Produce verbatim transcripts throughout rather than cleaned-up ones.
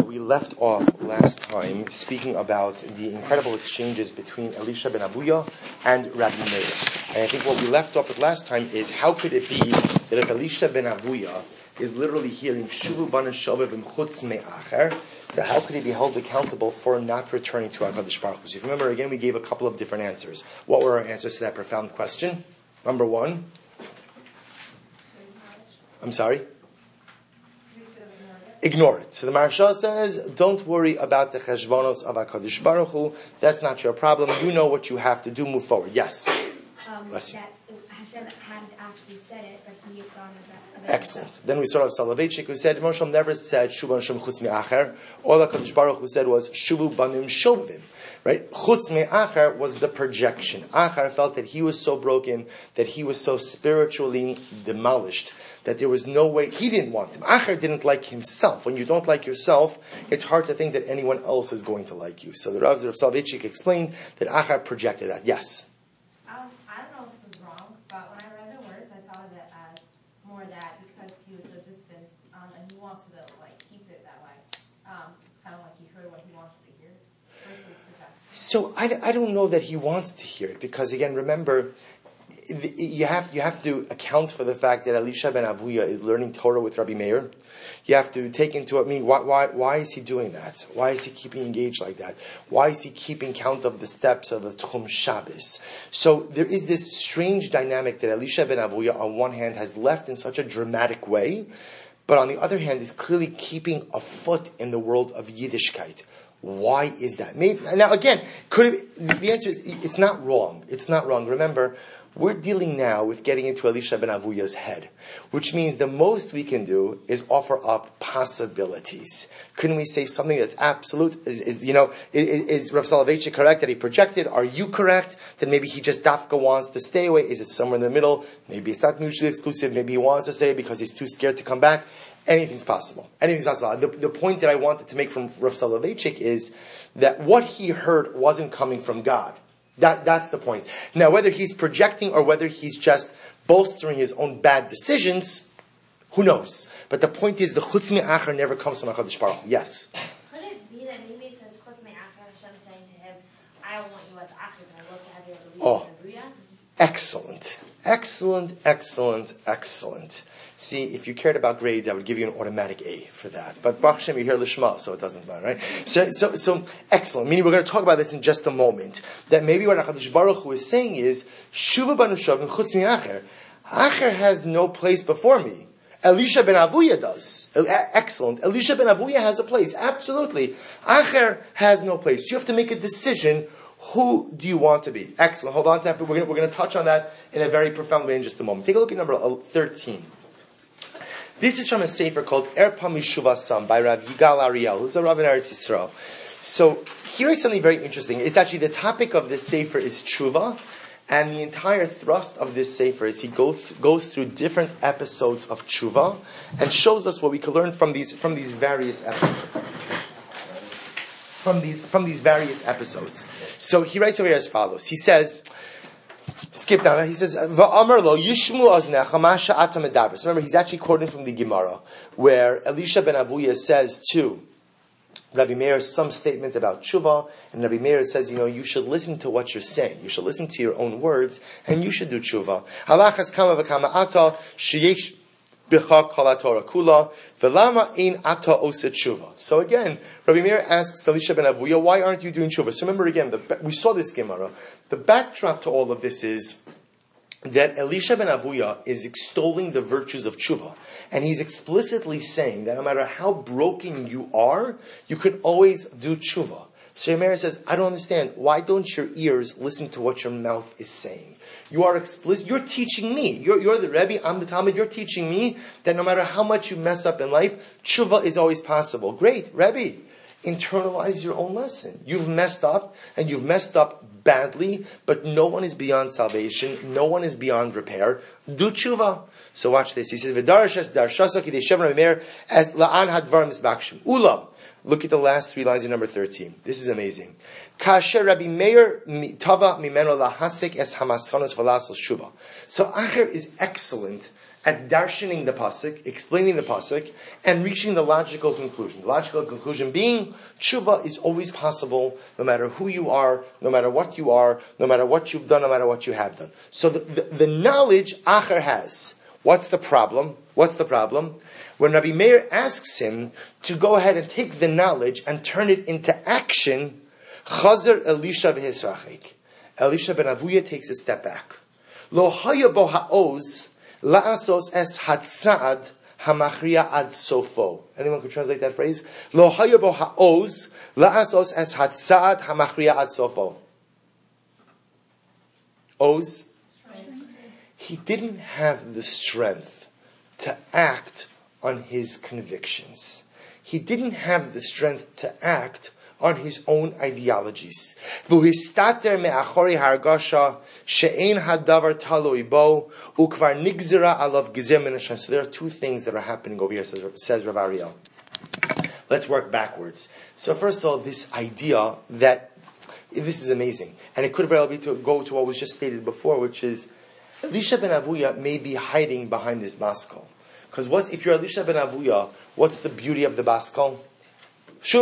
So we left off last time speaking about the incredible exchanges between Elisha ben Avuya and Rabbi Meir. And I think what we left off with last time is how could it be that if Elisha ben Avuya is literally hearing Shuvu bana shovev and chutz me'acher, so how could he be held accountable for not returning to HaKadosh Baruch Hu? So if you remember, again, we gave a couple of different answers. What were our answers to that profound question? Number one. I'm sorry? Ignore it. So the Maharsha says, don't worry about the cheshbonos of HaKadosh Baruch Hu. That's not your problem. You know what you have to do. Move forward. Yes? Um, Bless you. that Hashem hadn't actually said it, but he had gone about it. Excellent. Then we saw of Soloveitchik who said, Moshe never said, Shuvu Hashem chutz me'acher. All HaKadosh Baruch Hu said was, Shuvu banim shovavim. Right? Chutz me'acher was the projection. Achar felt that he was so broken, that he was so spiritually demolished, that there was no way, he didn't want him. Achar didn't like himself. When you don't like yourself, it's hard to think that anyone else is going to like you. So the Rav of Soloveitchik explained that Achar projected that. Yes? Um, I don't know if this is wrong, but when I read the words, I thought of it as more that because he was so distant, um, and he wanted to like keep it that way. Um, it's kind of like he heard what he wanted to hear versus projection. So I, I don't know that he wants to hear it, because again, remember, you have you have to account for the fact that Elisha ben Avuya is learning Torah with Rabbi Meir. You have to take into account, I mean, why, why, why is he doing that? Why is he keeping engaged like that? Why is he keeping count of the steps of the Tchum Shabbos? So there is this strange dynamic that Elisha ben Avuya, on one hand, has left in such a dramatic way, but on the other hand, is clearly keeping a foot in the world of Yiddishkeit. Why is that? Maybe, now again, could it, the answer is, it's not wrong. It's not wrong. Remember, we're dealing now with getting into Elisha ben Avuya's head, which means the most we can do is offer up possibilities. Couldn't we say something that's absolute? Is, is you know, is, is Rav Soloveitchik correct that he projected? Are you correct that maybe he just dafka wants to stay away? Is it somewhere in the middle? Maybe it's not mutually exclusive. Maybe he wants to stay because he's too scared to come back. Anything's possible. Anything's possible. The, the point that I wanted to make from Rav Soloveitchik is that what he heard wasn't coming from God. That, that's the point. Now, whether he's projecting or whether he's just bolstering his own bad decisions, who knows? But the point is, the chutz me'acher never comes from HaKadosh Baruch Hu. Yes? Could it be that maybe it says chutz me'acher, Hashem saying to him, I don't want you as acher, but I love to have you as a Oh, leader? excellent. Excellent, excellent, excellent. See, if you cared about grades, I would give you an automatic A for that. But Baruch Hashem, you're here lishma, so it doesn't matter, right? So, so, so excellent. Meaning, we're going to talk about this in just a moment. That maybe what HaKadosh Baruch Hu is saying is, Shuva banu shovim chutz mi'acher. Acher has no place before me. Elisha ben Avuya does. Excellent. Elisha ben Avuya has a place. Absolutely. Acher has no place. You have to make a decision. Who do you want to be? Excellent. Hold on to that. We're going, to, we're going to touch on that in a very profound way in just a moment. Take a look at number thirteen. This is from a sefer called Erpa Mishuvasam by Rav Yigal Ariel, who's a Rav in Eretz Yisrael. So here is something very interesting. It's actually the topic of this sefer is tshuva, and the entire thrust of this sefer is he goes goes through different episodes of tshuva and shows us what we can learn from these from these various episodes. From these from these various episodes. So he writes over here as follows. He says. Skip down. He says, "Va'amar lo yishmu aznecha ma she'ata medabris." Remember, he's actually quoting from the Gemara, where Elisha ben Avuya says to Rabbi Meir some statement about tshuva, and Rabbi Meir says, you know, you should listen to what you're saying. You should listen to your own words, and you should do tshuva. Halachas kama v'kama ata sheyesh b'cha kol haTorah kula v'lama ein ata osa tshuva. So again, Rabbi Meir asks Elisha ben Avuya, why aren't you doing tshuva? So remember again, the, we saw this Gemara. The backdrop to all of this is that Elisha ben Avuya is extolling the virtues of tshuva. And he's explicitly saying that no matter how broken you are, you could always do tshuva. So Rabbi Meir says, I don't understand. Why don't your ears listen to what your mouth is saying? You are explicit. You're teaching me. You're, you're the Rebbe, I'm the Talmud. You're teaching me that no matter how much you mess up in life, tshuva is always possible. Great, Rebbe. Internalize your own lesson. You've messed up, and you've messed up badly, but no one is beyond salvation. No one is beyond repair. Do tshuva. So watch this. He says, "V'darashas darshasa kidei shevan Meir as la'an hadvar misbakshim." Ulam. Look at the last three lines in number thirteen. This is amazing. Kasher Rabbi Meir tava mimeno lahasik es hamaschonos v'lasos tshuva. So Acher is excellent at darshaning the pasuk, explaining the pasuk, and reaching the logical conclusion. The logical conclusion being, tshuva is always possible, no matter who you are, no matter what you are, no matter what you've done, no matter what you have done. So the, the, the knowledge Acher has. What's the problem? What's the problem? When Rabbi Meir asks him to go ahead and take the knowledge and turn it into action, Chazer Elisha v'hisrachik. Elisha ben Avuya takes a step back. Lo haya bo ha'oz la'asos es hatzad hamachriya ad sofo. Anyone could translate that phrase? Lo haya bo ha'oz la'asos es hatzad hamachriya ad sofo. Oz? He didn't have the strength to act on his convictions. He didn't have the strength to act on his own ideologies. So there are two things that are happening over here, says, says Rav Ariel. Let's work backwards. So first of all, this idea that, this is amazing, and it could very well be to go to what was just stated before, which is, Elisha ben Avuya may be hiding behind this baskol. Because what's, if you're Elisha ben Avuya, what's the beauty of the baskol? What's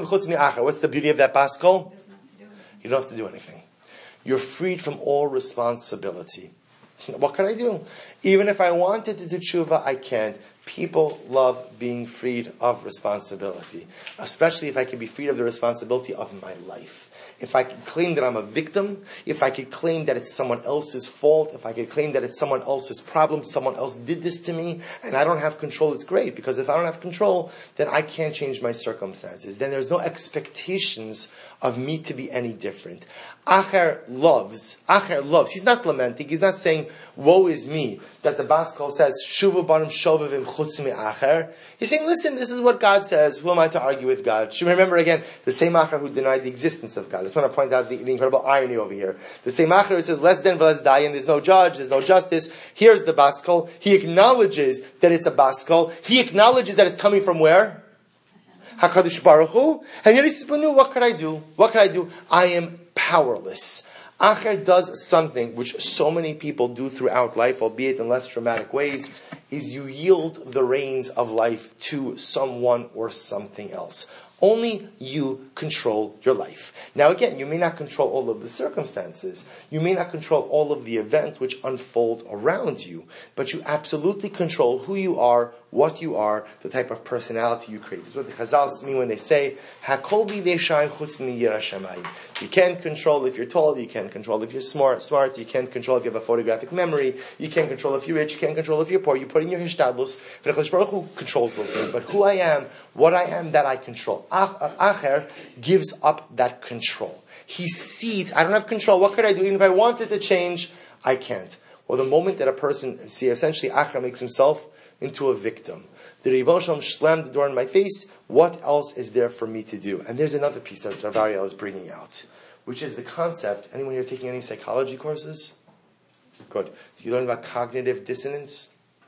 the beauty of that baskol? You don't have to do anything. You're freed from all responsibility. What can I do? Even if I wanted to do tshuva, I can't. People love being freed of responsibility. Especially if I can be freed of the responsibility of my life. If I can claim that I'm a victim, if I could claim that it's someone else's fault, if I could claim that it's someone else's problem, someone else did this to me, and I don't have control, it's great. Because if I don't have control, then I can't change my circumstances. Then there's no expectations of me to be any different. Acher loves, Acher loves. He's not lamenting, he's not saying, woe is me, that the Baskal says, Shuvu banim shovavim chutz mi Acher. He's saying, listen, this is what God says, who am I to argue with God? Should we remember again, the same Acher who denied the existence of God. I just want to point out the, the incredible irony over here. The same Acher who says, less than less die, and there's no judge, there's no justice. Here's the Baskal. He acknowledges that it's a Baskal. He acknowledges that it's coming from where? HaKadosh Baruch Hu. And yet he says, what could I do? What could I do? I am powerless. Acher does something which so many people do throughout life, albeit in less dramatic ways, is you yield the reins of life to someone or something else. Only you control your life. Now again, you may not control all of the circumstances. You may not control all of the events which unfold around you. But you absolutely control who you are, what you are, the type of personality you create. This is what the Chazals mean when they say, Hakol b'yidei shayim chutz mi'yirah shamayim. You can't control if you're tall, you can't control if you're smart, smart, you can't control if you have a photographic memory, you can't control if you're rich, you can't control if you're poor. You put in your hishtadlus, but HaKadosh Baruch Hu controls those things. But who I am, what I am, that I control. Acher gives up that control. He sees, I don't have control, what could I do? Even if I wanted to change, I can't. Well, the moment that a person, see, essentially Acher makes himself into a victim. The Rebbe Shalom slammed the door in my face, what else is there for me to do? And there's another piece that Rav Ariel is bringing out, which is the concept, anyone here taking any psychology courses? Good. Do you learn about cognitive dissonance?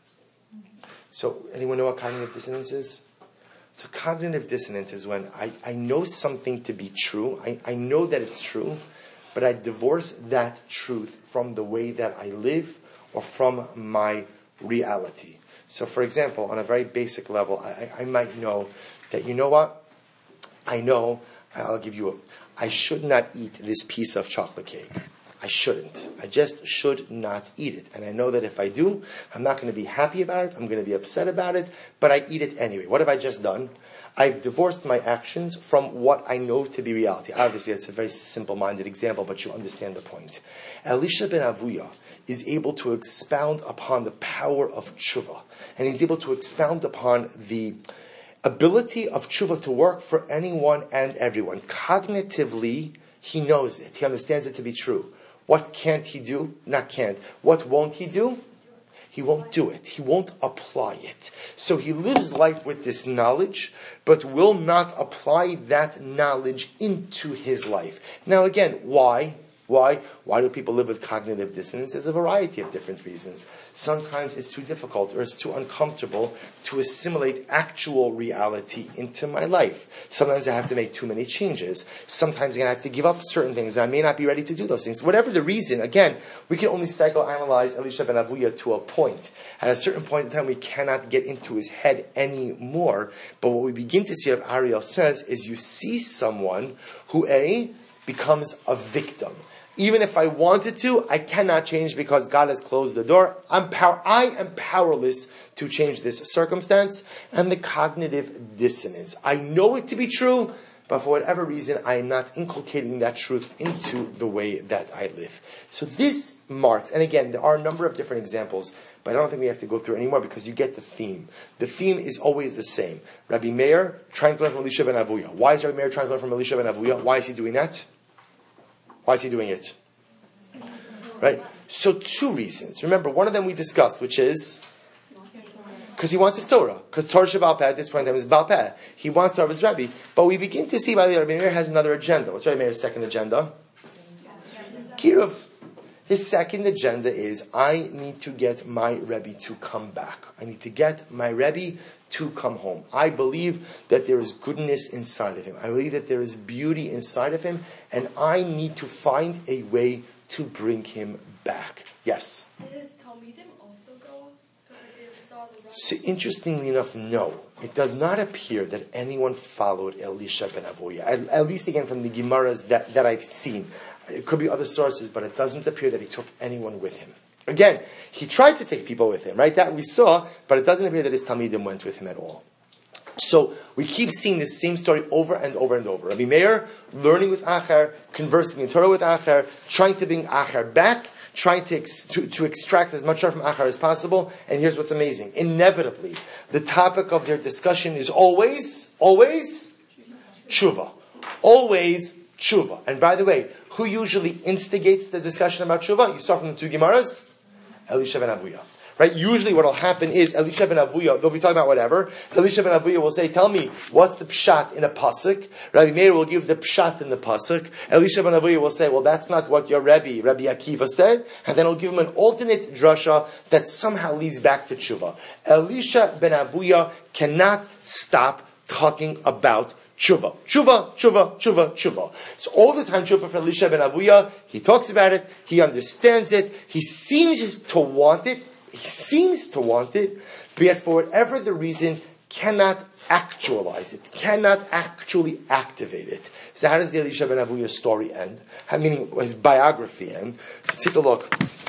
So, anyone know what cognitive dissonance is? So cognitive dissonance is when I, I know something to be true, I, I know that it's true, but I divorce that truth from the way that I live or from my reality. So for example, on a very basic level, I, I might know that, you know what? I know, I'll give you a, I should not eat this piece of chocolate cake. I shouldn't. I just should not eat it. And I know that if I do, I'm not going to be happy about it. I'm going to be upset about it. But I eat it anyway. What have I just done? I've divorced my actions from what I know to be reality. Obviously, it's a very simple-minded example, but you understand the point. Elisha ben Avuya is able to expound upon the power of tshuva. And he's able to expound upon the ability of tshuva to work for anyone and everyone. Cognitively, he knows it. He understands it to be true. What can't he do? Not can't. What won't he do? He won't do it. He won't apply it. So he lives life with this knowledge, but will not apply that knowledge into his life. Now again, why? Why? Why do people live with cognitive dissonance? There's a variety of different reasons. Sometimes it's too difficult or it's too uncomfortable to assimilate actual reality into my life. Sometimes I have to make too many changes. Sometimes I have to give up certain things. I may not be ready to do those things. Whatever the reason, again, we can only psychoanalyze Elisha ben Avuya to a point. At a certain point in time, we cannot get into his head anymore. But what we begin to see, what Ariel says, is you see someone who, A, becomes a victim. Even if I wanted to, I cannot change because God has closed the door. I'm power, I am powerless to change this circumstance. And the cognitive dissonance. I know it to be true, but for whatever reason, I am not inculcating that truth into the way that I live. So this marks, and again, there are a number of different examples, but I don't think we have to go through anymore because you get the theme. The theme is always the same. Rabbi Meir trying to learn from Elisha ben Avuya. Why is Rabbi Meir trying to learn from Elisha ben Avuya? Why is he doing that? Why is he doing it? Right? So two reasons. Remember, one of them we discussed, which is because he wants his Torah. Because Torah Shabbat at this point in time is Baal Peh. He wants to have his Rebbe. But we begin to see, by the way, Rabbi Meir has another agenda. What's Rabbi Meir's second agenda? Kiruv. His second agenda is, I need to get my Rebbe to come back. I need to get my Rebbe to come home. I believe that there is goodness inside of him. I believe that there is beauty inside of him, and I need to find a way to bring him back. Yes? Did his Talmidim also go? Because they saw the Rebbe? So interestingly enough, no. It does not appear that anyone followed Elisha ben Avuya. At, at least again from the Gemaras that, that I've seen. It could be other sources, but it doesn't appear that he took anyone with him. Again, he tried to take people with him, right? That we saw, but it doesn't appear that his Talmidim went with him at all. So we keep seeing this same story over and over and over. Rabbi Meir learning with Acher, conversing in Torah with Acher, trying to bring Acher back, trying to, ex- to, to extract as much from Acher as possible. And here's what's amazing. Inevitably, the topic of their discussion is always, always, tshuva. Always tshuva. And by the way, who usually instigates the discussion about tshuva? You saw from the two Gemaras? Elisha ben Avuya. Right? Usually what will happen is Elisha ben Avuya, they'll be talking about whatever. Elisha ben Avuya will say, tell me, what's the pshat in a pasuk? Rabbi Meir will give the pshat in the pasuk. Elisha ben Avuya will say, well, that's not what your Rebbe, Rabbi Akiva said. And then he'll give him an alternate drasha that somehow leads back to tshuva. Elisha ben Avuya cannot stop talking about tshuva. Tshuva, tshuva, tshuva, tshuva. It's all the time tshuva for Elisha ben Avuya. He talks about it. He understands it. He seems to want it. He seems to want it, but yet for whatever the reason, cannot actualize it, cannot actually activate it. So how does the Elisha ben Avuya story end? How, meaning his biography end? So take a look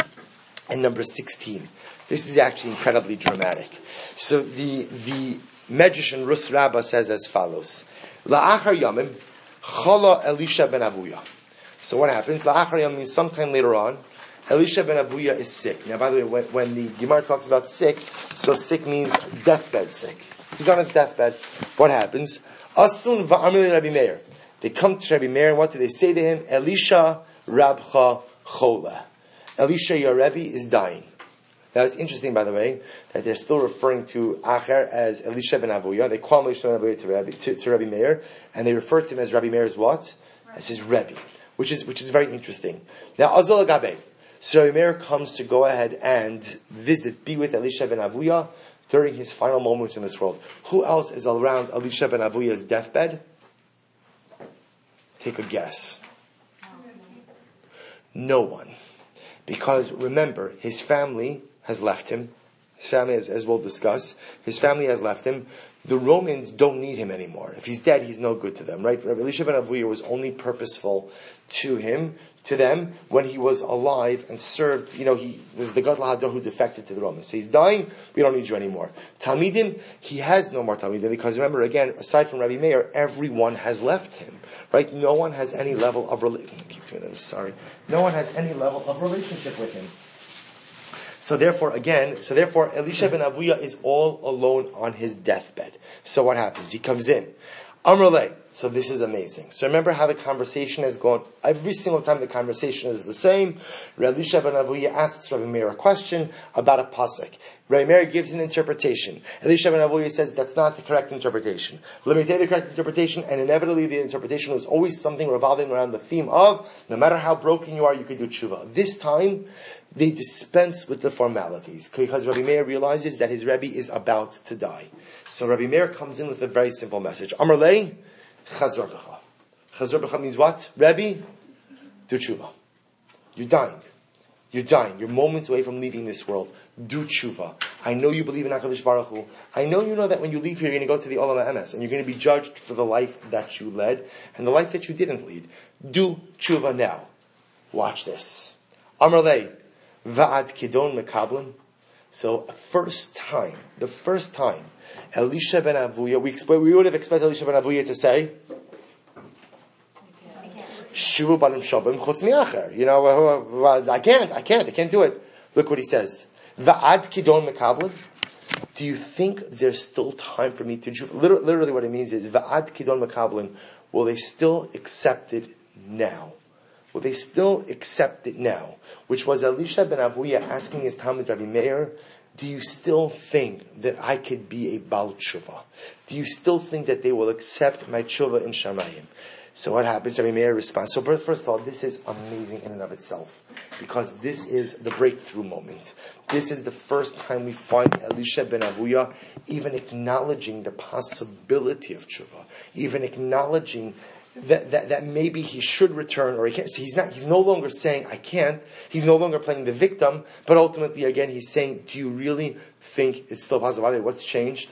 at number sixteen. This is actually incredibly dramatic. So the the Medrash and Rus Rabbah says as follows: La'achar yamim chala Elisha ben Avuya. So what happens? La'achar yamim means sometime later on, Elisha ben Avuya is sick. Now, by the way, when, when the Gemara talks about sick, so sick means deathbed sick. He's on his deathbed. What happens? Asun va'amil Rabbi Meir. They come to Rabbi Meir, and what do they say to him? Elisha rabcha chola. Elisha, your Rebbe, is dying. Now, it's interesting, by the way, that they're still referring to Acher as Elisha ben Avuya. They call him Elisha ben Avuya to Rabbi, to, to Rabbi Meir, and they refer to him as Rabbi Meir's what? As his Rebbe, which is which is very interesting. Now, Azal Gabe. So Rabbi Meir comes to go ahead and visit, be with Elisha ben Avuya during his final moments in this world. Who else is around Elisha ben Avuya's deathbed? Take a guess. No one. Because remember, his family has left him. His family, as, as we'll discuss, his family has left him. The Romans don't need him anymore. If he's dead, he's no good to them, right? Rabbi Elisha ben Avuya was only purposeful to him, to them, when he was alive and served. You know, he was the Gadol Hador who defected to the Romans. So he's dying, we don't need you anymore. Talmidim, he has no more Talmidim, because remember, again, aside from Rabbi Meir, everyone has left him, right? No one has any level of relationship. Keep doing that, I'm sorry. No one has any level of relationship with him. So therefore, again, so therefore, Elisha ben Avuya is all alone on his deathbed. So what happens? He comes in. Amrullah, So this is amazing. So remember how the conversation has gone. Every single time the conversation is the same. Rabbi Elisha ben Avuya asks Rabbi Meir a question about a pasuk. Rabbi Meir gives an interpretation. Elisha ben Avuya says that's not the correct interpretation. Let me tell you the correct interpretation, and inevitably the interpretation was always something revolving around the theme of, no matter how broken you are, you could do tshuva. This time, they dispense with the formalities, because Rabbi Meir realizes that his Rebbe is about to die. So Rabbi Meir comes in with a very simple message. Amar lei, chazor b'cha. Chazor b'cha means what? Rebbe, do tshuva. You're dying. You're dying. You're moments away from leaving this world. Do tshuva. I know you believe in HaKadosh Baruch Hu. I know you know that when you leave here, you're going to go to the Olam HaEmes, and you're going to be judged for the life that you led, and the life that you didn't lead. Do tshuva now. Watch this. Amar lei, va'ad kidon mekablan. So, first time, the first time, Elisha ben Avuya, we, expect, we would have expected Elisha ben Avuya to say, Shivu banim shavim chutz mi'acher. You know, I can't, I can't, I can't do it. Look what he says. Va'ad kidon mekablan. Do you think there's still time for me to do? Literally, literally what it means is, va'ad kidon mekablan. Will they still accept it now? Will they still accept it now? Which was Elisha ben Avuya asking his Talmud Rabbi Meir, do you still think that I could be a Baal Tshuva? Do you still think that they will accept my Tshuva in Shamayim? So what happens? Rabbi Meir responds. So first of all, this is amazing in and of itself, because this is the breakthrough moment. This is the first time we find Elisha ben Avuya even acknowledging the possibility of Tshuva, even acknowledging That, that that maybe he should return, or he can't. So he's not. He's no longer saying I can't. He's no longer playing the victim. But ultimately, again, he's saying, "Do you really think it's still possible?" What's changed?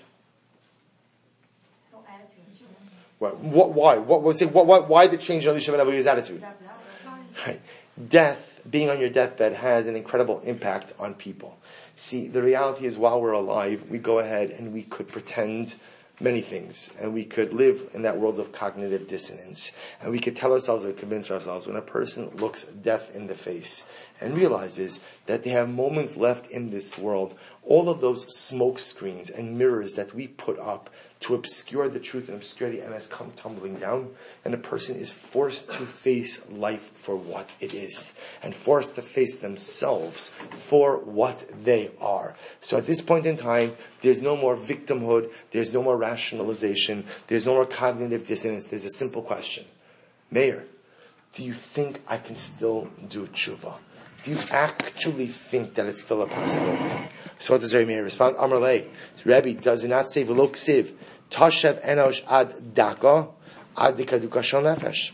What? what why? What was it? What, what? Why the change in Elisha ben Avuya's attitude? Right. Death, being on your deathbed, has an incredible impact on people. See, the reality is, while we're alive, we go ahead and we could pretend many things, and we could live in that world of cognitive dissonance, and we could tell ourselves or convince ourselves when a person looks death in the face and realizes that they have moments left in this world, all of those smoke screens and mirrors that we put up to obscure the truth and obscure the M S come tumbling down, and a person is forced to face life for what it is, and forced to face themselves for what they are. So at this point in time, there's no more victimhood, there's no more rationalization, there's no more cognitive dissonance. There's a simple question. Meir, do you think I can still do tshuva? Do you actually think that it's still a possibility? So what does Rabbi Meir respond? Amar lei, Rabbi, does it not say v'lo ksiv tashev enosh ad daka ad dikaduka shel nefesh?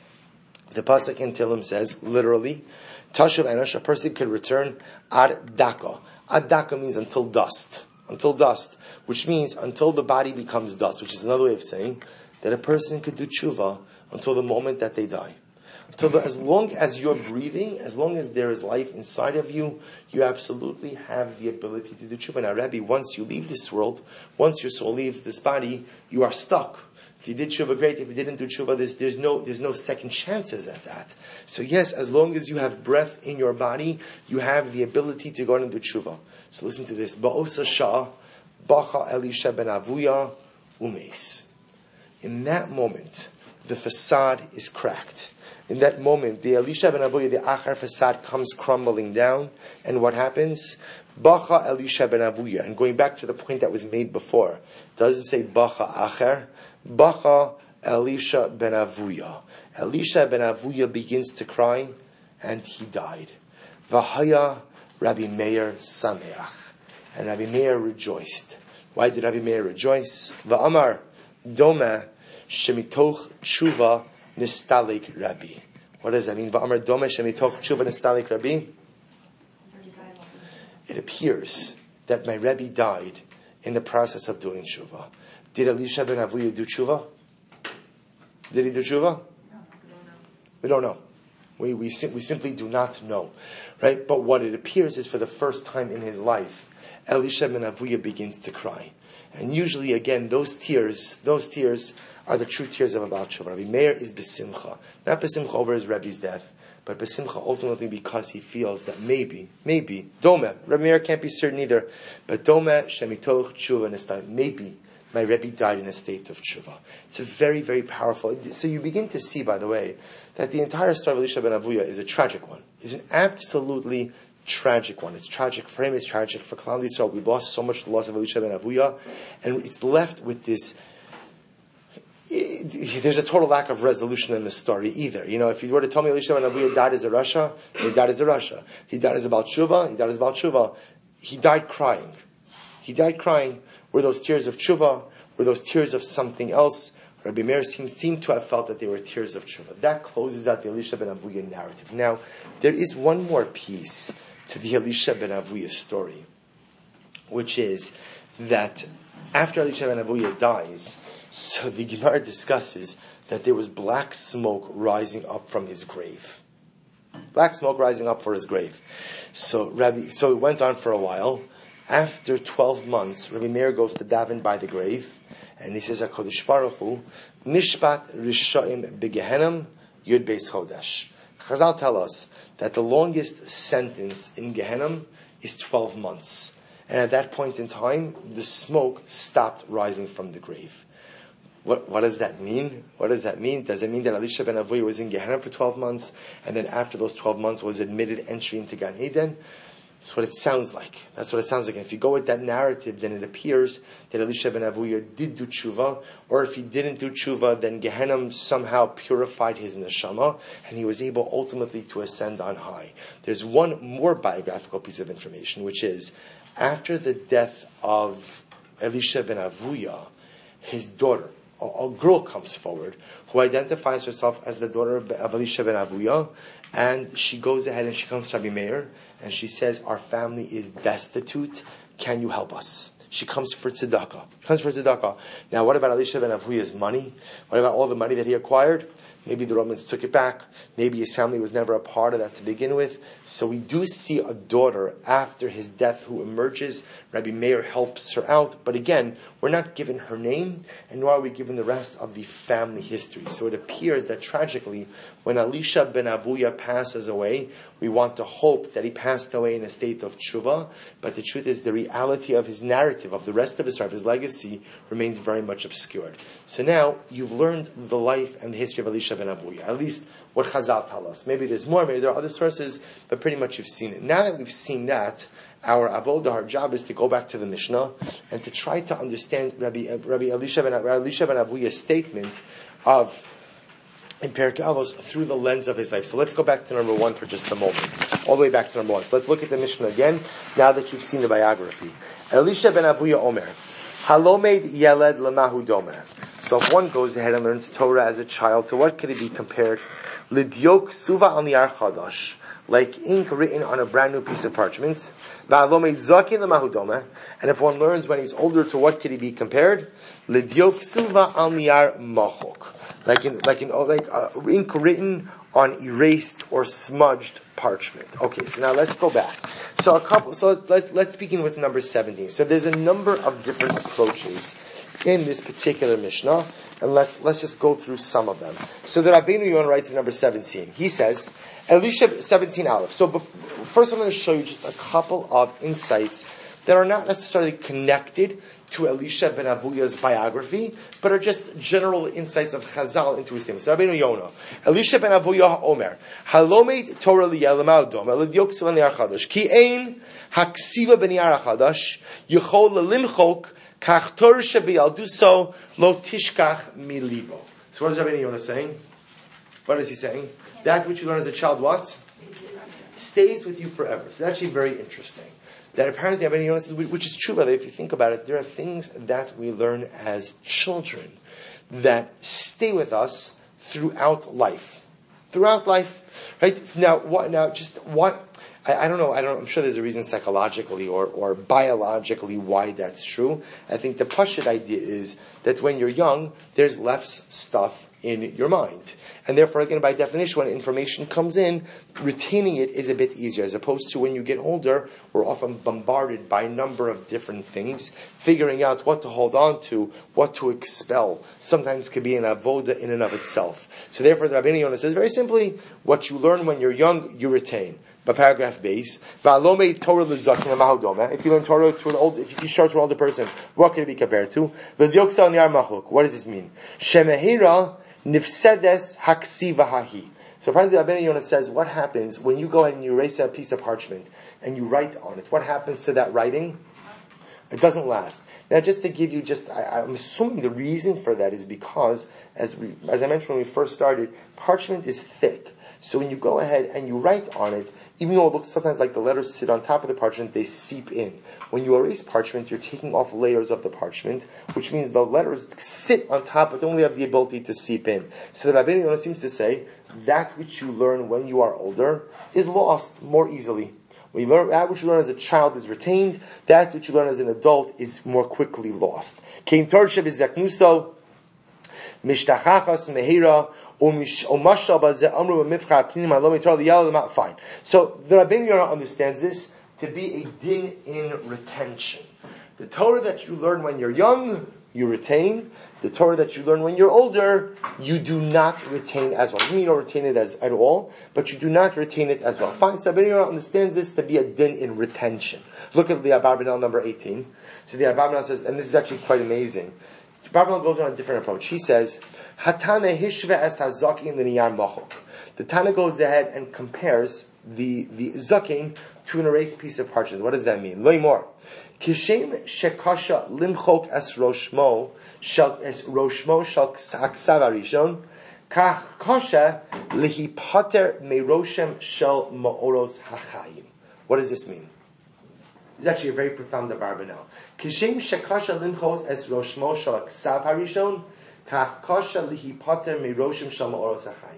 The pasuk in Tehillim says, literally, tashev enosh, a person could return ad daka. Ad daka means until dust. Until dust, which means until the body becomes dust, which is another way of saying that a person could do tshuva until the moment that they die. Until the, as long as you're breathing, as long as there is life inside of you, you absolutely have the ability to do tshuva. Now, Rabbi, once you leave this world, once your soul leaves this body, you are stuck. If you did tshuva, great. If you didn't do tshuva, there's, there's no there's no second chances at that. So yes, as long as you have breath in your body, you have the ability to go and do tshuva. So listen to this. Ba'osa shah, bacha Elisha ben Avuya umes. In that moment, the facade is cracked. In that moment, the Elisha ben Avuya, the achar facade comes crumbling down. And what happens? Bacha Elisha ben Avuya. And going back to the point that was made before, does it say bacha achar? Bacha Elisha ben Avuya. Elisha ben Avuya begins to cry, and he died. Vahaya Rabbi Meir sameach. And Rabbi Meir rejoiced. Why did Rabbi Meir rejoice? Va'amar doma shemitoch tshuva nistalik Rabbi. What does that mean? Va'amar doma shemitoch tshuva nistalik Rabbi. It appears that my Rebbe died in the process of doing tshuva. Did Elisha ben Avuya do tshuva? Did he do tshuva? We don't know. We we, sim- we simply do not know, right? But what it appears is, for the first time in his life, Elisha ben Avuya begins to cry, and usually, again, those tears, those tears are the true tears of a Baal Tshuva. Rabbi Meir is besimcha, not besimcha over his Rebbe's death, but besimcha ultimately because he feels that maybe, maybe, dome. Rabbi Meir can't be certain either, but dome shemitoch tshuva nestai. Maybe, my Rebbe died in a state of tshuva. It's a very, very powerful. So you begin to see, by the way, that the entire story of Elisha ben Avuya is a tragic one. It's an absolutely tragic one. It's tragic for him. It's tragic for Klal Yisrael. We lost so much the loss of Elisha ben Avuya, and it's left with this. There's a total lack of resolution in the story either. You know, if you were to tell me Elisha ben Avuya died as a Rasha, he died as a Rasha. He died as a Baal Tshuva, he died as a Baal Tshuva. He died crying. He died crying. Were those tears of Tshuva? Were those tears of something else? Rabbi Meir seems, seemed to have felt that they were tears of Tshuva. That closes out the Elisha ben Avuya narrative. Now, there is one more piece to the Elisha ben Avuya story, which is that after Elisha ben Avuya dies, so the Gemara discusses that there was black smoke rising up from his grave. Black smoke rising up for his grave. So Rabbi, so it went on for a while. After twelve months, Rabbi Meir goes to daven by the grave, and he says, HaKadosh Baruch Hu, Mishpat Rishaim Begehenim Yud Beis Chodesh. Chazal tell us that the longest sentence in Gehenim is twelve months. And at that point in time, the smoke stopped rising from the grave. What, what does that mean? What does that mean? Does it mean that Elisha ben Avuya was in Gehenna for twelve months, and then after those twelve months was admitted entry into Gan Eden? That's what it sounds like. That's what it sounds like. And if you go with that narrative, then it appears that Elisha ben Avuya did do tshuva, or if he didn't do tshuva, then Gehenna somehow purified his neshama, and he was able ultimately to ascend on high. There's one more biographical piece of information, which is, after the death of Elisha ben Avuya, his daughter, a, a girl comes forward who identifies herself as the daughter of Elisha ben Avuya, and she goes ahead and she comes to Rabbi Meir, and she says, our family is destitute, can you help us? She comes for tzedakah. Comes for tzedakah. Now, what about Elisha ben Avuya's money? What about all the money that he acquired? Maybe the Romans took it back. Maybe his family was never a part of that to begin with. So we do see a daughter after his death who emerges. Rabbi Meir helps her out. But again, we're not given her name, and nor are we given the rest of the family history. So it appears that tragically, when Elisha ben Avuya passes away, we want to hope that he passed away in a state of tshuva. But the truth is, the reality of his narrative, of the rest of his life, his legacy, remains very much obscured. So now, you've learned the life and the history of Elisha ben Avuya, at least what Chazal tell us. Maybe there's more, maybe there are other sources, but pretty much you've seen it. Now that we've seen that, our avodah, our job is to go back to the Mishnah and to try to understand Rabbi, Rabbi Elisha ben, Rabbi Elisha ben Avuya's statement of in Perkei Avos through the lens of his life. So let's go back to number one for just a moment. All the way back to number one. So let's look at the Mishnah again, now that you've seen the biography. Elisha ben Avuya Omer, Halomed Yeled Lamahu Domer. So if one goes ahead and learns Torah as a child, to what could it be compared? Lidyok Suva on the Ar Chadash, like ink written on a brand new piece of parchment. And if one learns when he's older, to what could he be compared? Lidyok Suva al Niyar Machok, like in like in like uh, ink written on erased or smudged parchment. Okay, so now let's go back. So a couple. So let, let's begin with number seventeen. So there's a number of different approaches in this particular Mishnah, and let's let's just go through some of them. So the Rabbeinu Yon writes in number seventeen. He says, Elisha seventeen Aleph. So before, first I'm going to show you just a couple of insights that are not necessarily connected to Elisha ben Avuya's biography, but are just general insights of Chazal into his things. So Rabbeinu Yonah, Elisha ben Avuya Omer, Halomed Torah liyelamal domer l'diok suvan li'ar chadash ki ein haksiva b'ni'ar chadash yichol l'limchok kach Torah shebi'alduso lo tishkach milibo. So what is Rabbeinu Yonah saying? What is he saying? That which you learn as a child, what? Stays with you forever. So that's actually very interesting. That apparently Rabbeinu Yonah says, which is true, by the way, if you think about it, there are things that we learn as children that stay with us throughout life. Throughout life, right? Now, what? Now, just what? I, I don't know. I don't. I'm sure there's a reason psychologically or, or biologically why that's true. I think the Pashut idea is that when you're young, there's less stuff in your mind. And therefore, again, by definition, when information comes in, retaining it is a bit easier, as opposed to when you get older, we're often bombarded by a number of different things, figuring out what to hold on to, what to expel. Sometimes could be an avoda in and of itself. So therefore, the Rabbeinu Yonah says very simply, what you learn when you're young, you retain. By paragraph base, V'alomei Torah l'zaken mahadoma. If you learn Torah to an old, if you teach Torah to an older person, what can it be compared to? V'dioksa niyar machluk. What does this mean? Shemehira nifsedes haksiva hahi. So apparently Rabbeinu Yonah says, what happens when you go ahead and you erase a piece of parchment and you write on it? What happens to that writing? It doesn't last. Now, just to give you just, I, I'm assuming the reason for that is because, as we, as I mentioned when we first started, parchment is thick. So when you go ahead and you write on it, even though it looks sometimes like the letters sit on top of the parchment, they seep in. When you erase parchment, you're taking off layers of the parchment, which means the letters sit on top, but only have the ability to seep in. So the Rabbeinu Yonah seems to say, that which you learn when you are older is lost more easily. When you learn, that which you learn as a child is retained, that which you learn as an adult is more quickly lost. Fine. So the Rabbeinu Yonah understands this to be a din in retention. The Torah that you learn when you're young, you retain. The Torah that you learn when you're older, you do not retain as well. You mean you don't retain it as at all, but you do not retain it as well. Fine. So Rabbeinu Yonah understands this to be a din in retention. Look at the Abarbanel number eighteen. So the Abarbanel says, and this is actually quite amazing. Abarbanel goes on a different approach. He says, Hatana hishve es hazakin l'niyar machok. The Tana goes ahead and compares the the zakin to an erased piece of parchment. What does that mean? Loy more. Kishem shekasha limchok es roshmo shal es roshmo shal aksav arishon kach kasha lihipater meiroshem shal maoros hachayim. What does this mean? It's actually a very profound Abarbanel. Kishem shekasha limchok es roshmo shal aksav harishon kach kasha lihipater meiroshem shal maoros hachayim.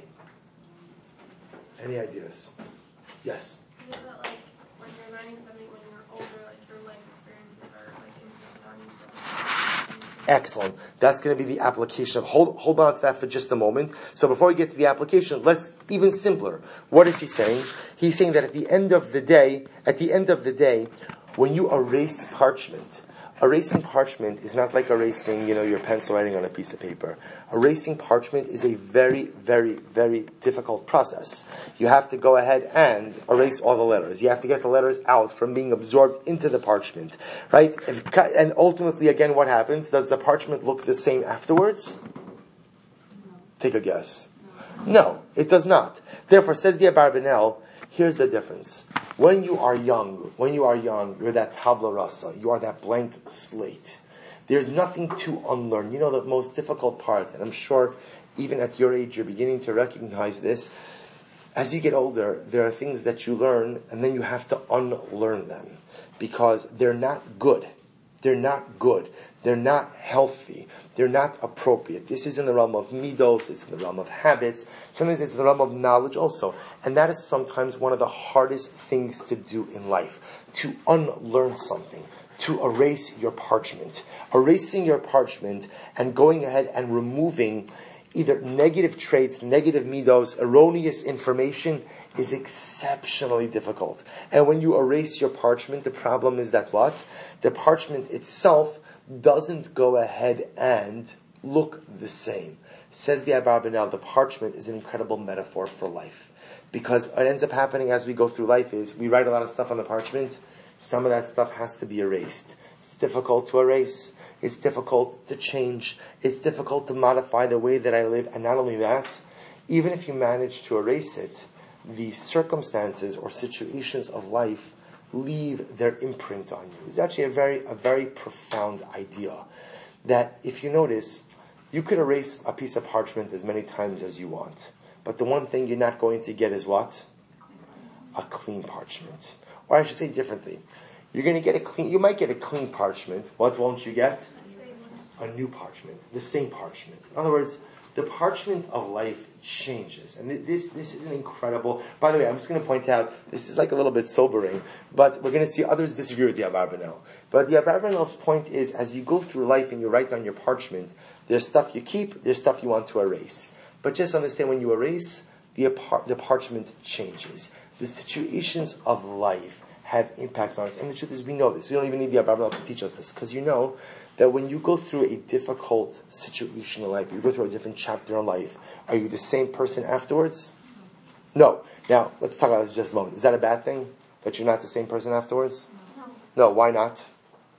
Any ideas? Yes. Is that like when you're learning something when you're older, like your life experiences are like influenced on you? Excellent. That's going to be the application. Hold, hold on to that for just a moment. So before we get to the application, let's even simpler. What is he saying? He's saying that at the end of the day, at the end of the day, when you erase parchment, erasing parchment is not like erasing, you know, your pencil writing on a piece of paper. Erasing parchment is a very, very, very difficult process. You have to go ahead and erase all the letters. You have to get the letters out from being absorbed into the parchment, right? And ultimately, again, what happens? Does the parchment look the same afterwards? Take a guess. No, it does not. Therefore, says the Abarbanel, here's the difference. When you are young, when you are young, you're that tabla rasa. You are that blank slate. There's nothing to unlearn. You know the most difficult part, and I'm sure even at your age you're beginning to recognize this. As you get older, there are things that you learn, and then you have to unlearn them because they're not good. They're not good. They're not healthy. They're not appropriate. This is in the realm of midos, it's in the realm of habits, sometimes it's in the realm of knowledge also. And that is sometimes one of the hardest things to do in life, to unlearn something, to erase your parchment. Erasing your parchment and going ahead and removing either negative traits, negative midos, erroneous information is exceptionally difficult. And when you erase your parchment, the problem is that what? The parchment itself doesn't go ahead and look the same. Says the Abarbanel, the parchment is an incredible metaphor for life. Because what ends up happening as we go through life is, we write a lot of stuff on the parchment, some of that stuff has to be erased. It's difficult to erase, it's difficult to change, it's difficult to modify the way that I live, and not only that, even if you manage to erase it, the circumstances or situations of life leave their imprint on you. It's actually a very, a very profound idea. That if you notice, you could erase a piece of parchment as many times as you want. But the one thing you're not going to get is what? A clean parchment. Or I should say differently. You're going to get a clean, you might get a clean parchment. What won't you get? A new parchment. The same parchment. In other words, the parchment of life changes. And this this is an incredible... By the way, I'm just going to point out, this is like a little bit sobering, but we're going to see others disagree with the Abarbanel. But the Abarbanel's point is, as you go through life and you write on your parchment, there's stuff you keep, there's stuff you want to erase. But just understand, when you erase, the, apar- the parchment changes. The situations of life have impact on us. And the truth is, we know this. We don't even need the Abarbanel to teach us this, because you know that when you go through a difficult situation in life, you go through a different chapter in life, are you the same person afterwards? No. Now, let's talk about this just a moment. Is that a bad thing? That you're not the same person afterwards? No, why not?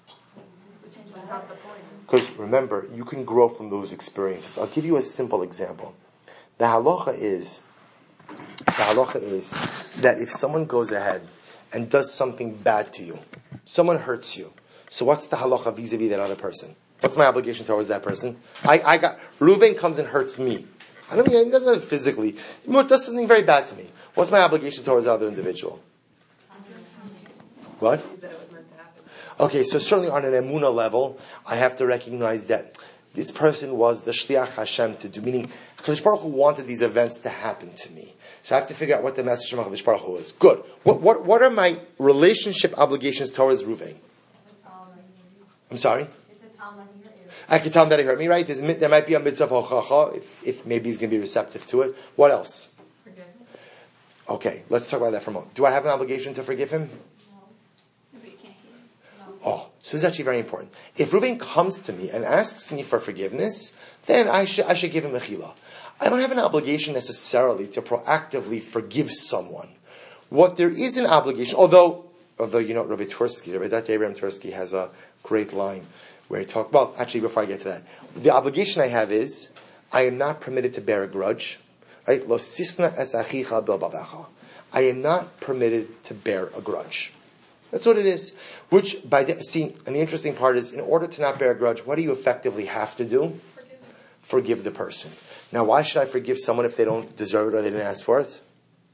Because remember, you can grow from those experiences. I'll give you a simple example. The halacha is, the halacha is that if someone goes ahead and does something bad to you, someone hurts you, so what's the halacha vis-a-vis that other person? What's my obligation towards that person? I, I got, Reuven comes and hurts me. I don't mean, he doesn't have physically. He does something very bad to me. What's my obligation towards the other individual? What? Okay, so certainly on an emunah level, I have to recognize that this person was the shliach Hashem to do, meaning HaKadosh Baruch Hu wanted these events to happen to me. So I have to figure out what the message from HaKadosh Baruch Hu is. Good. What, what, what are my relationship obligations towards Reuven? I'm sorry? I can tell him that he hurt me, right? There's, there might be a mitzvah hochacha, if, if maybe he's going to be receptive to it. What else? Forgive. Okay, let's talk about that for a moment. Do I have an obligation to forgive him? Oh, so this is actually very important. If Reuven comes to me and asks me for forgiveness, then I should I should give him mechila. I don't have an obligation necessarily to proactively forgive someone. What there is an obligation, although, although you know, Rabbi Tursky, Rabbi Doctor Abraham Tursky has a great line where he talks. Well, actually, before I get to that, the obligation I have is I am not permitted to bear a grudge. Right? Lo sisna es achicha bil bavecha. I am not permitted to bear a grudge. That's what it is. Which, by the, see, and the interesting part is, in order to not bear a grudge, what do you effectively have to do? Forgive. Forgive the person. Now, why should I forgive someone if they don't deserve it or they didn't ask for it?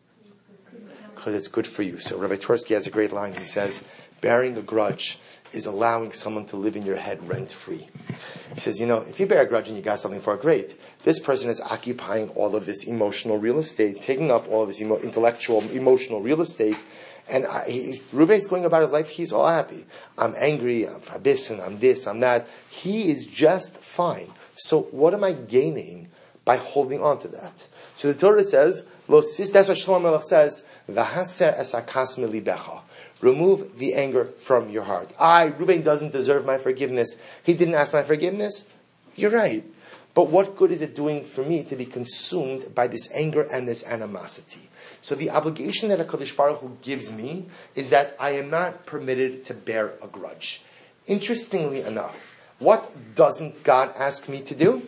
Because it's good for you. So Rabbi Tursky has a great line. He says, bearing a grudge is allowing someone to live in your head rent-free. He says, you know, if you bear a grudge and you got something for it, great. This person is occupying all of this emotional real estate, taking up all of this emo- intellectual, emotional real estate, and I, he, Reuven's going about his life, he's all happy. I'm angry, I'm fabis, I'm this, I'm that. He is just fine. So what am I gaining by holding on to that? So the Torah says, Lo sis, that's what Shlomo Melech says, V'haser es hakas milibecha. Remove the anger from your heart. I, Reuven doesn't deserve my forgiveness. He didn't ask my forgiveness. You're right. But what good is it doing for me to be consumed by this anger and this animosity? So the obligation that HaKadosh Baruch Hu gives me is that I am not permitted to bear a grudge. Interestingly enough, what doesn't God ask me to do?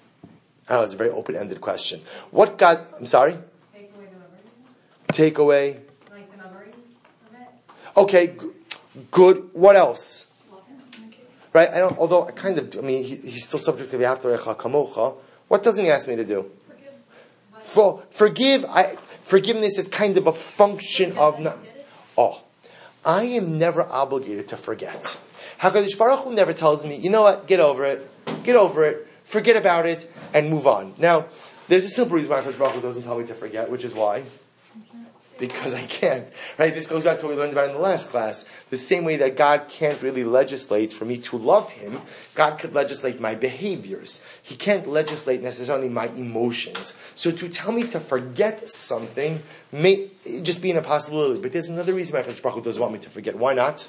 Oh, it's a very open-ended question. What God, I'm sorry? Take away the memory. Take away. Like the memory of it. Okay, g- good. What else? Right? I don't, although I kind of, do, I mean, he, he's still subject to the afterecha kamocha. What doesn't he ask me to do? Forgive. For, forgive, I, forgiveness is kind of a function of, not, oh, I am never obligated to forget. HaKadosh Baruch Hu never tells me, you know what, get over it, get over it, forget about it, and move on. Now, there's a simple reason why HaKadosh Baruch Hu doesn't tell me to forget, which is why? Because I can't. Right? This goes back to what we learned about in the last class. The same way that God can't really legislate for me to love Him, God could legislate my behaviors. He can't legislate necessarily my emotions. So to tell me to forget something may just be an impossibility. But there's another reason why HaKadosh Baruch Hu doesn't want me to forget. Why not?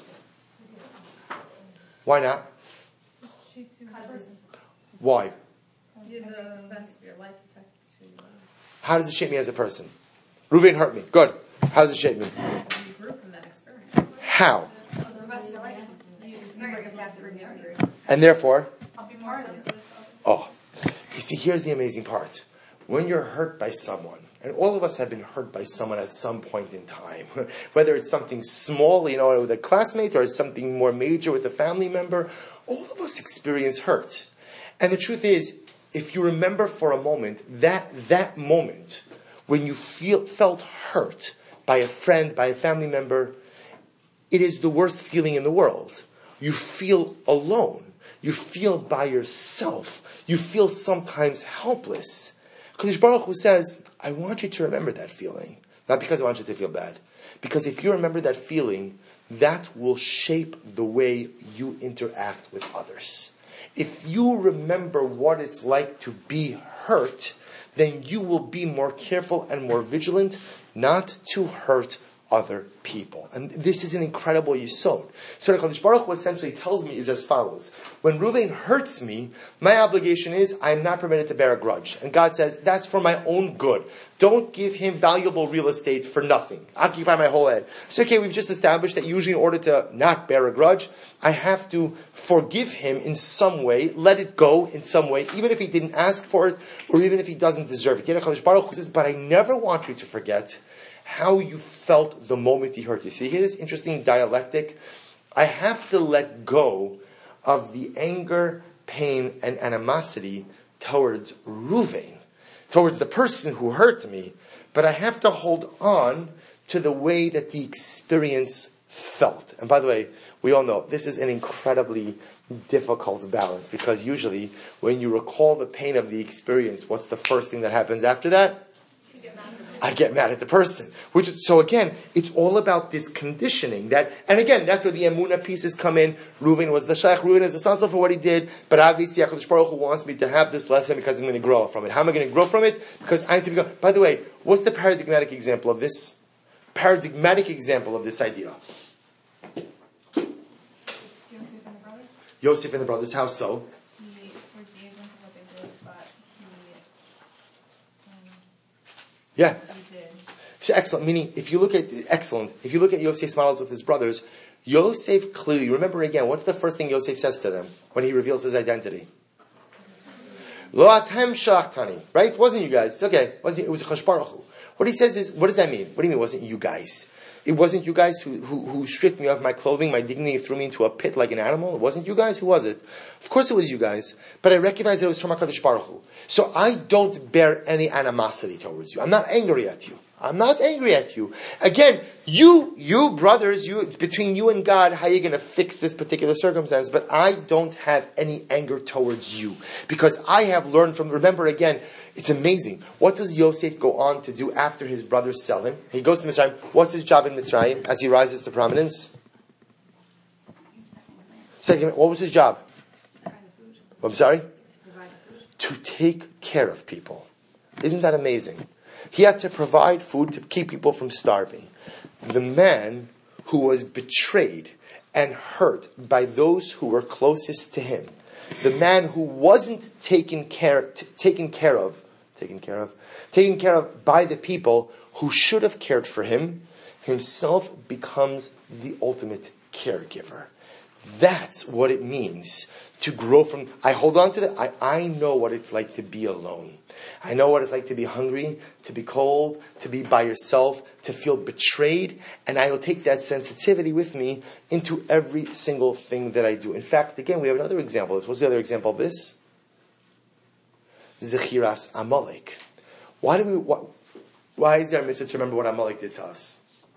Why not? Why? The events of your life affect you. How does it shape me as a person? Reuven hurt me. Good. How does it shape me? You grew from that experience. How? The rest of your life, you experience it. And therefore, I'll be part of it. oh, you see, here's the amazing part. When you're hurt by someone, and all of us have been hurt by someone at some point in time, whether it's something small, you know, with a classmate, or it's something more major with a family member, all of us experience hurt. And the truth is, if you remember for a moment, that that moment when you feel felt hurt by a friend, by a family member, it is the worst feeling in the world. You feel alone. You feel by yourself. You feel sometimes helpless. Kadosh Baruch Hu says, I want you to remember that feeling. Not because I want you to feel bad. Because if you remember that feeling, that will shape the way you interact with others. If you remember what it's like to be hurt, then you will be more careful and more vigilant not to hurt other people. And this is an incredible yisod. So what HaKadosh Baruch Hu essentially tells me is as follows. When Reuven hurts me, my obligation is I am not permitted to bear a grudge. And God says, that's for my own good. Don't give him valuable real estate for nothing. Occupy my whole head. So okay, we've just established that usually in order to not bear a grudge, I have to forgive him in some way, let it go in some way, even if he didn't ask for it, or even if he doesn't deserve it. Yet HaKadosh Baruch Hu says, but I never want you to forget how you felt the moment he hurt you. See, here's this interesting dialectic. I have to let go of the anger, pain, and animosity towards Reuven, towards the person who hurt me, but I have to hold on to the way that the experience felt. And by the way, we all know this is an incredibly difficult balance, because usually when you recall the pain of the experience, what's the first thing that happens after that? I get mad at the person. Which is, so again, it's all about this conditioning that, and again, that's where the Emunah pieces come in. Reuven was the Shaykh, Reuven is responsible for what he did, but obviously HaKadosh Baruch Hu wants me to have this lesson because I'm going to grow from it. How am I going to grow from it? Because I have to become, by the way, what's the paradigmatic example of this? Paradigmatic example of this idea. Yosef and the brothers, Yosef and the brothers, how so? he forgave them for what they did, but he, um, Yeah. he did. So excellent, meaning if you look at, excellent, if you look at Yosef's models with his brothers, Yosef clearly, remember again, what's the first thing Yosef says to them when he reveals his identity? Lo atem shalachtani, right? It wasn't you guys. It's okay. It, wasn't, it was HaKadosh Baruch Hu. What he says is, what does that mean? What do you mean it wasn't you guys? It wasn't you guys who, who, who stripped me of my clothing, my dignity, threw me into a pit like an animal? It wasn't you guys? Who was it? Of course it was you guys. But I recognize that it was from HaKadosh Baruch Hu. So I don't bear any animosity towards you. I'm not angry at you. I'm not angry at you. Again, you, you brothers, you, between you and God, how are you going to fix this particular circumstance? But I don't have any anger towards you. Because I have learned from, remember again, it's amazing. What does Yosef go on to do after his brothers sell him? He goes to Mitzrayim. What's his job in Mitzrayim as he rises to prominence? Second, what was his job? I'm sorry? To take care of people. Isn't that amazing? He had to provide food to keep people from starving. The man who was betrayed and hurt by those who were closest to him, the man who wasn't taken care, t- taken care of, taken care of, taken care of by the people who should have cared for him, himself becomes the ultimate caregiver. That's what it means to grow from, I hold on to that, I, I know what it's like to be alone. I know what it's like to be hungry, to be cold, to be by yourself, to feel betrayed, and I will take that sensitivity with me into every single thing that I do. In fact, again, we have another example of this. What's the other example of this? Zechiras Amalek. Why do we, why, why is there a mitzvah to remember what Amalek did to us?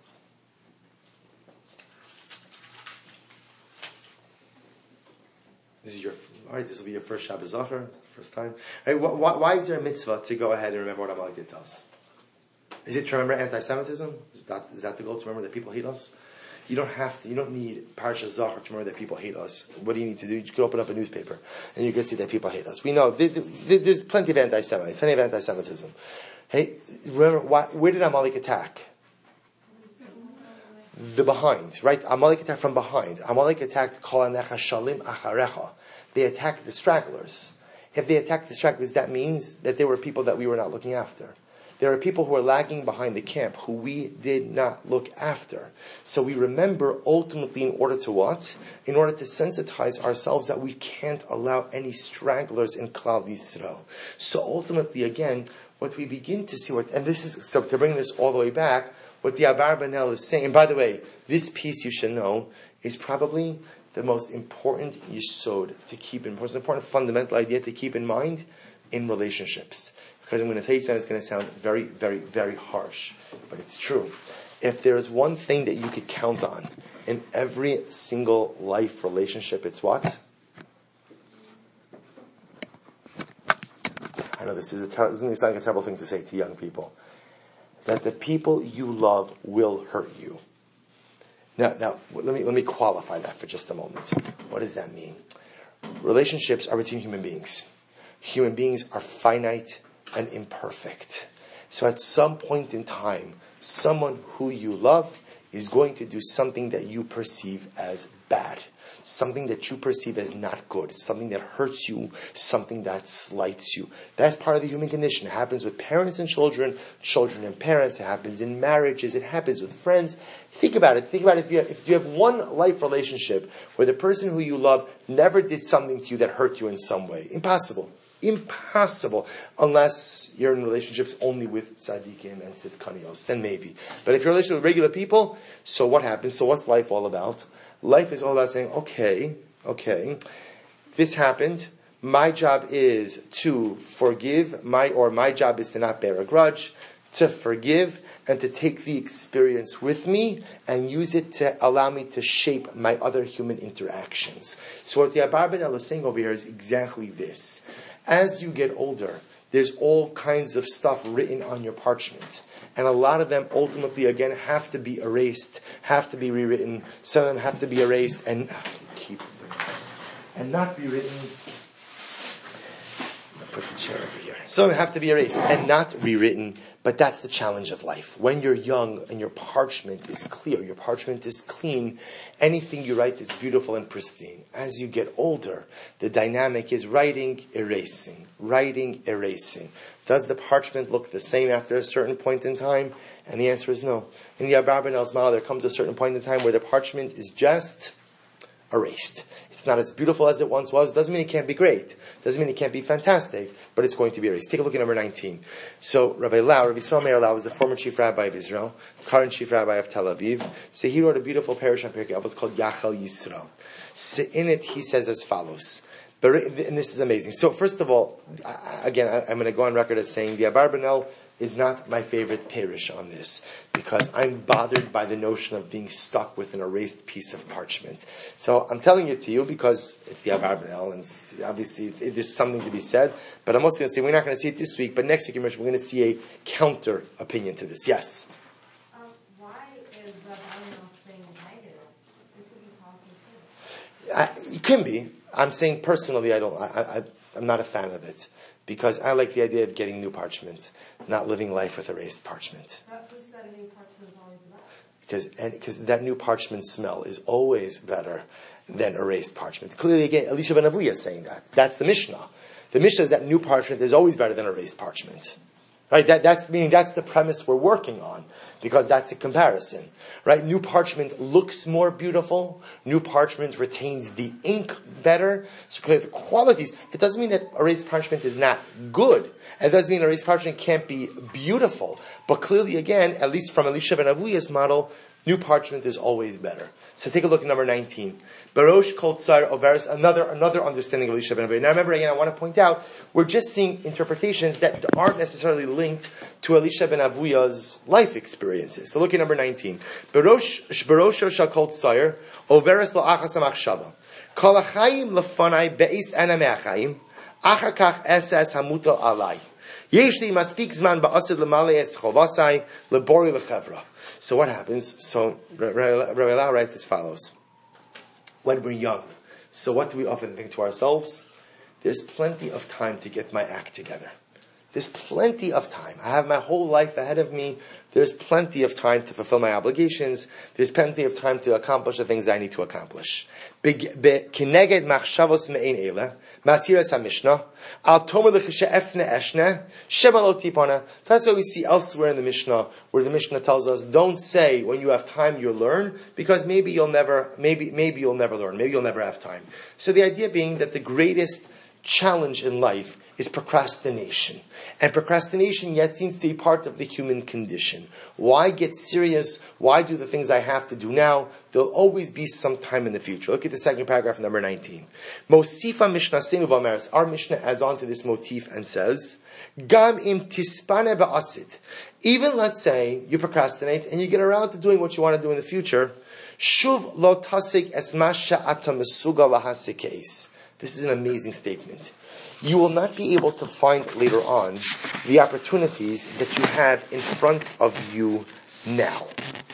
This is your, all right, this will be your first Shabbos Zachar, first time. Right, why, why is there a mitzvah to go ahead and remember what Amalek did to us? Is it to remember anti-Semitism? Is that, is that the goal, to remember that people hate us? You don't have to, you don't need Parashat Zachar to remember that people hate us. What do you need to do? You can open up a newspaper and you can see that people hate us. We know, there's plenty of anti-Semitism, plenty of anti-Semitism. Hey, remember, why, where did Amalek attack? The behind, right? Amalek attacked from behind. Amalek attacked Kol Anecha Shalim Acharecha. They attacked the stragglers. If they attacked the stragglers, that means that there were people that we were not looking after. There are people who are lagging behind the camp who we did not look after. So we remember ultimately in order to what? In order to sensitize ourselves that we can't allow any stragglers in Klal Yisrael. So ultimately, again, what we begin to see, what, and this is, so to bring this all the way back, what the Abarbanel is saying, and by the way, this piece you should know is probably the most important yesod to keep in, most important fundamental idea to keep in mind in relationships. Because I'm going to tell you something that's going to sound very, very, very harsh, but it's true. If there is one thing that you could count on in every single life relationship, it's what? I know this is a ter- this is going to sound like a terrible thing to say to young people. That the people you love will hurt you. Now, now let me let me qualify that for just a moment. What does that mean? Relationships are between human beings. Human beings are finite and imperfect. So at some point in time, someone who you love is going to do something that you perceive as bad. Something that you perceive as not good, something that hurts you, something that slights you. That's part of the human condition. It happens with parents and children, children and parents. It happens in marriages. It happens with friends. Think about it. Think about it. If you have, if you have one life relationship where the person who you love never did something to you that hurt you in some way. Impossible. Impossible. Unless you're in relationships only with tzaddikim and tzidkanios. Then maybe. But if you're in a relationship with regular people, so what happens? So what's life all about? Life is all about saying, okay, okay, this happened. My job is to forgive, my or my job is to not bear a grudge, to forgive, and to take the experience with me and use it to allow me to shape my other human interactions. So what the Abarbanel is saying over here is exactly this. As you get older, there's all kinds of stuff written on your parchment. And a lot of them ultimately, again, have to be erased, have to be rewritten. Some of them have to be erased and keep and not be written. I'll put the chair over here. Some of them have to be erased and not rewritten. But that's the challenge of life. When you're young and your parchment is clear, your parchment is clean, anything you write is beautiful and pristine. As you get older, the dynamic is writing, erasing, writing, erasing. Does the parchment look the same after a certain point in time? And the answer is no. In the Abarbanel's model, there comes a certain point in time where the parchment is just erased. It's not as beautiful as it once was. Doesn't mean it can't be great. Doesn't mean it can't be fantastic, but it's going to be erased. Take a look at number nineteen. So Rabbi Lau, Rabbi Yisrael Meir Lau was the former chief rabbi of Israel, current chief rabbi of Tel Aviv. So he wrote a beautiful parish on Pirkei Avos called Yachal Yisrael. So in it, he says as follows. And this is amazing. So first of all, again, I'm going to go on record as saying the Abarbanel is not my favorite parish on this, because I'm bothered by the notion of being stuck with an erased piece of parchment. So I'm telling it to you because it's the Abarbanel, and it's, obviously it, it is something to be said. But I'm also going to say we're not going to see it this week, but next week we're going to see a counter opinion to this. Yes. Um, why is the Abarbanel thing negative? It could be positive too. Uh, it can be. I'm saying personally, I don't. I, I, I'm not a fan of it. Because I like the idea of getting new parchment, not living life with erased parchment. Who said a new parchment is always better? Because and because that new parchment smell is always better than erased parchment. Clearly, again, Elisha ben Avuya is saying that. That's the Mishnah. The Mishnah is that new parchment is always better than erased parchment. Right? That, that's meaning that's the premise we're working on, because that's a comparison. Right? New parchment looks more beautiful. New parchment retains the ink better. So clearly the qualities. It doesn't mean that erased parchment is not good. It doesn't mean erased parchment can't be beautiful. But clearly, again, at least from Elisha ben Avuya's model, new parchment is always better. So take a look at number nineteen. Barosh Kol Tsar Overis, another another understanding of Elisha ben Avuya. Now remember again, I want to point out, we're just seeing interpretations that aren't necessarily linked to Elisha ben Avuya's life experiences. So look at number nineteen. Barosh Barosho Shal Kol Tsar Overis Lo Achas Amachshava. Kol Achayim Lefanai Beis Ana Me'achayim Achar Kach Esas Hamutal Alai. Yesh Li Maspik Zman Ba'asid L'Malei Es Chovasai Lebori Lechevra. So what happens? So Rabbi Lau writes as follows. When we're young, so what do we often think to ourselves? There's plenty of time to get my act together. There's plenty of time. I have my whole life ahead of me. There's plenty of time to fulfill my obligations. There's plenty of time to accomplish the things that I need to accomplish. Kineged machshavos me'ein ele, masiras HaMishnah, al tomer l'chishe efne eshne, shemalot tipana. That's why we see elsewhere in the Mishnah, where the Mishnah tells us, don't say when you have time you'll learn, because maybe you'll never, maybe, maybe you'll never learn, maybe you'll never have time. So the idea being that the greatest challenge in life is procrastination. And procrastination yet seems to be part of the human condition. Why get serious? Why do the things I have to do now? There'll always be some time in the future. Look at the second paragraph, number nineteen. Mosifa Mishnah Seinu V'Ameres. Our Mishnah adds on to this motif and says, Gam im tispane ba'asid. Even let's say you procrastinate and you get around to doing what you want to do in the future, Shuv lo tasik es masha ata mesuga lahasikeis. This is an amazing statement. You will not be able to find later on the opportunities that you have in front of you now.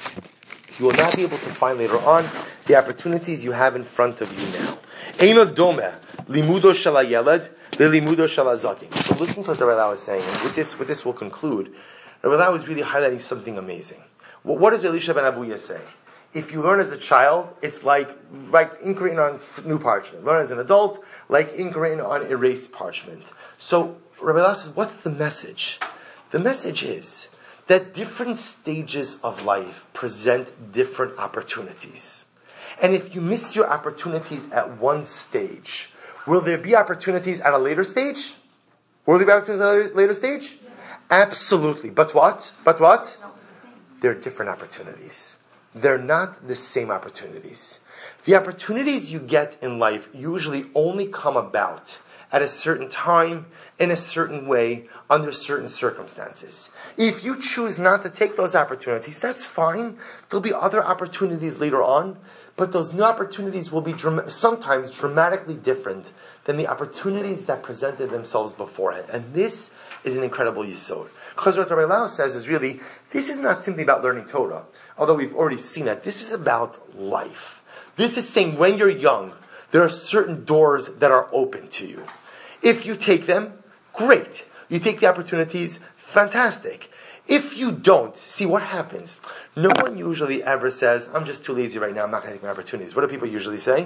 You will not be able to find later on the opportunities you have in front of you now. Eino dome limudo shel hayeled lelimudo shel hazaken. So listen to what Rabbi Lau is saying, and with this, with this we'll conclude. Rabbi Lau is really highlighting something amazing. What, what does Elisha ben Avuya say? If you learn as a child, it's like, like ink written on new parchment. Learn as an adult, like ink written on erased parchment. So, Rabbi Lau says, what's the message? The message is that different stages of life present different opportunities. And if you miss your opportunities at one stage, will there be opportunities at a later stage? Will there be opportunities at a later stage? Yes. Absolutely. But what? But what? They're different opportunities. They're not the same opportunities. The opportunities you get in life usually only come about at a certain time, in a certain way, under certain circumstances. If you choose not to take those opportunities, that's fine. There'll be other opportunities later on, but those new opportunities will be dram- sometimes dramatically different than the opportunities that presented themselves beforehand. And this is an incredible yesod. Because what Rabbi Lau says is really, this is not simply about learning Torah, although we've already seen that. This is about life. This is saying when you're young, there are certain doors that are open to you. If you take them, great. You take the opportunities, fantastic. If you don't, see what happens. No one usually ever says, I'm just too lazy right now, I'm not going to take my opportunities. What do people usually say?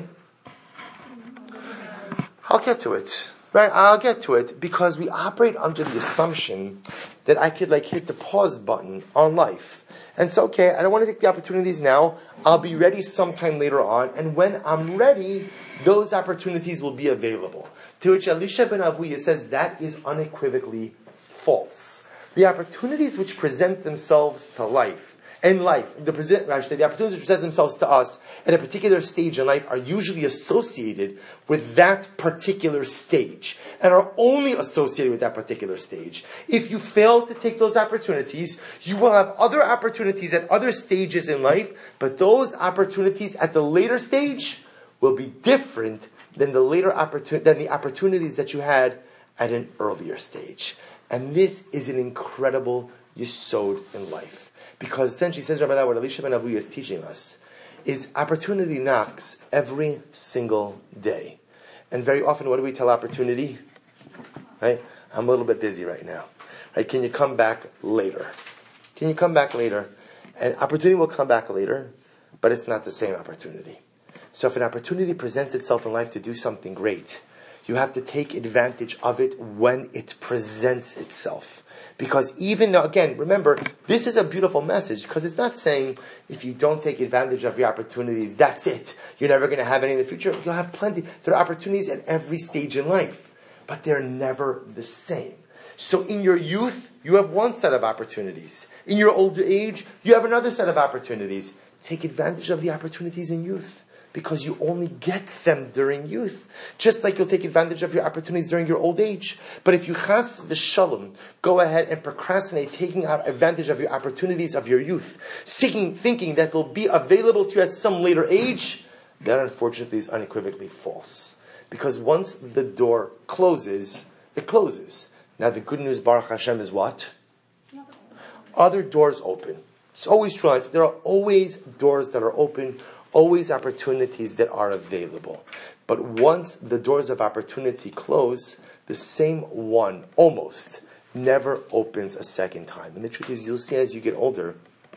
I'll get to it. Right? I'll get to it because we operate under the assumption that I could like hit the pause button on life. And so, okay, I don't want to take the opportunities now. I'll be ready sometime later on. And when I'm ready, those opportunities will be available. To which Elisha ben Avuya says that is unequivocally false. The opportunities which present themselves to life, in life, the, present, I should say, the opportunities which present themselves to us at a particular stage in life are usually associated with that particular stage and are only associated with that particular stage. If you fail to take those opportunities, you will have other opportunities at other stages in life, but those opportunities at the later stage will be different than the later opportun- than the opportunities that you had at an earlier stage. And this is an incredible yesod in life. Because essentially, says Rabbi Lau, what Elisha ben Avuya is teaching us is opportunity knocks every single day. And very often, what do we tell opportunity? Right? I'm a little bit busy right now. Right? Can you come back later? Can you come back later? And opportunity will come back later, but it's not the same opportunity. So if an opportunity presents itself in life to do something great, you have to take advantage of it when it presents itself. Because even though, again, remember, this is a beautiful message because it's not saying if you don't take advantage of your opportunities, that's it. You're never going to have any in the future. You'll have plenty. There are opportunities at every stage in life, but they're never the same. So in your youth, you have one set of opportunities. In your older age, you have another set of opportunities. Take advantage of the opportunities in youth. Because you only get them during youth. Just like you'll take advantage of your opportunities during your old age. But if you chas v'shalom, go ahead and procrastinate taking advantage of your opportunities of your youth, seeking, thinking that they'll be available to you at some later age, that unfortunately is unequivocally false. Because once the door closes, it closes. Now the good news, Baruch Hashem, is what? Other doors open. It's always true. There are always doors that are open. Always opportunities that are available. But once the doors of opportunity close, the same one, almost, never opens a second time. And the truth is, you'll see as you get older,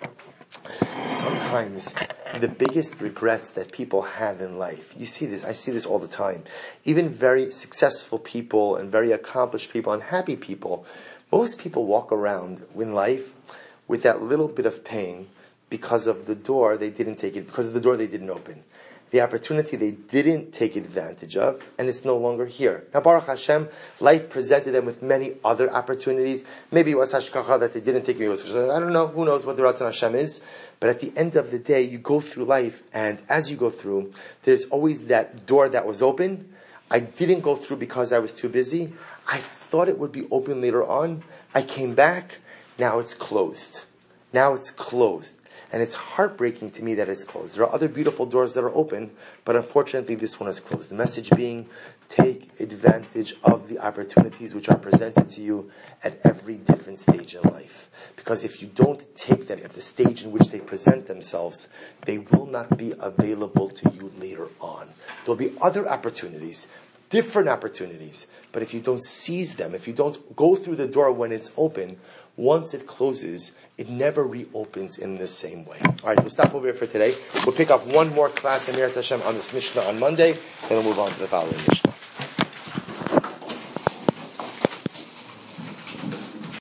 sometimes the biggest regrets that people have in life, you see this, I see this all the time. Even very successful people and very accomplished people and happy people, most people walk around in life with that little bit of pain because of the door they didn't take it, because of the door they didn't open. The opportunity they didn't take advantage of, and it's no longer here. Now, Baruch Hashem, life presented them with many other opportunities. Maybe it was hashkacha that they didn't take it. I don't know, who knows what the Ratzon Hashem is. But at the end of the day, you go through life, and as you go through, there's always that door that was open. I didn't go through because I was too busy. I thought it would be open later on. I came back. Now it's closed. Now it's closed. And it's heartbreaking to me that it's closed. There are other beautiful doors that are open, but unfortunately this one is closed. The message being, take advantage of the opportunities which are presented to you at every different stage in life. Because if you don't take them at the stage in which they present themselves, they will not be available to you later on. There'll be other opportunities, different opportunities, but if you don't seize them, if you don't go through the door when it's open, once it closes, it never reopens in the same way. All right, we'll stop over here for today. We'll pick up one more class in Mirat Hashem on this Mishnah on Monday, then we'll move on to the following Mishnah.